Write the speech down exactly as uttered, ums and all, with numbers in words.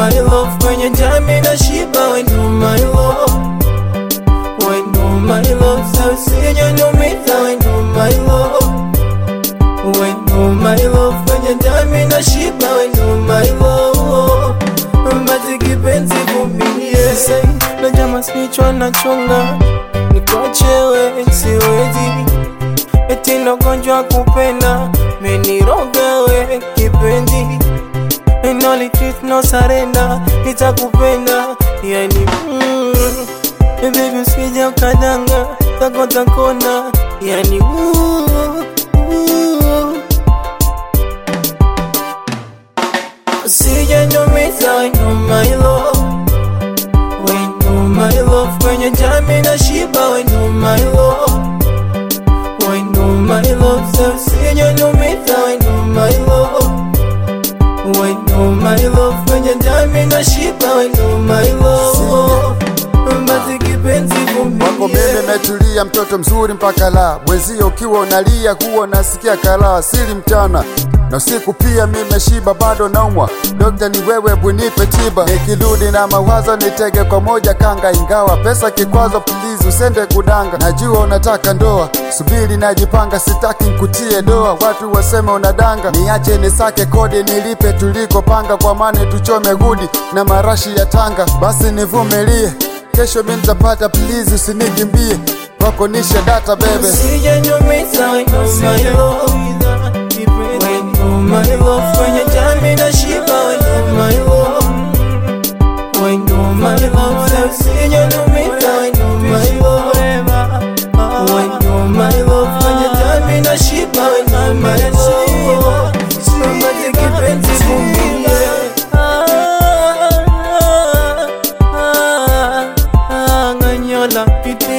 my love, kwenye jami na shiba. When you my love, when you my love, so usije niumiza. When you my love, when you my love, kwenye jami na shiba. When you my love, basi kipenzi vumilie. Say na jama sichwa na chunga, nikuachewe siwezi. Eti ndo gonjwa kupenda, meniroga we kipenzi. And only truth no surrender, nitakupenda yani mm. Baby usije ukadanga, takota kona yani uh, uh. Usije niumiza. When you my love, when you my love, kwenye jami na shiba. When you my love, when you my love, so usije niumiza. When you my love, when you my love, kwenye jami na shiba. When you my love, basi kipenzi vumilie. Wako mimi metulia, mtoto mzuri mpaka la mwezio ukiwa unalia kuwa nasikia kala siri mchana na usiku pia mimi shiba bado naumwa. Dokta ni wewe bunipe tiba, nikirudi na mawazo nitege kwa moja kanga. Ingawa pesa kikwazo, please usende kudanga. Najua unataka ndoa, subiri najipanga, sitaki nkutie doa. Watu waseme unadanga, niache nisake kodi nilipe tuliko panga. Kwa mane tuchome gudi na marashi ya Tanga. Basi nivumilie, kesho mimi nitapata, please usinikimbie. Wako nishe data bebe, usije niumiza. When you my love, when you my love, kwenye jami na shiba. When you my love, when you my love, so usije niumiza. When you my love, when you my love, kwenye jami na shiba. When you my love, basi kipenzi vumilie. Ganyola piti